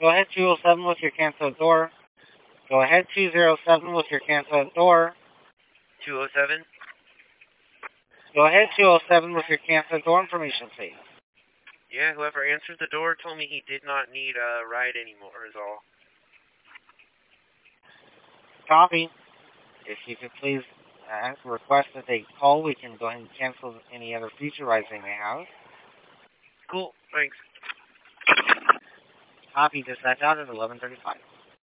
Go ahead 207 with your cancel at door. Go ahead 207 with your cancel at door. 207? Go ahead 207 with your cancel at door information, please. Yeah, whoever answered the door told me he did not need a ride anymore, is all. Copy. If you could please request that they call, we can go ahead and cancel any other future rides they may have. Cool, thanks. Copy. Dispatch out at 11:35.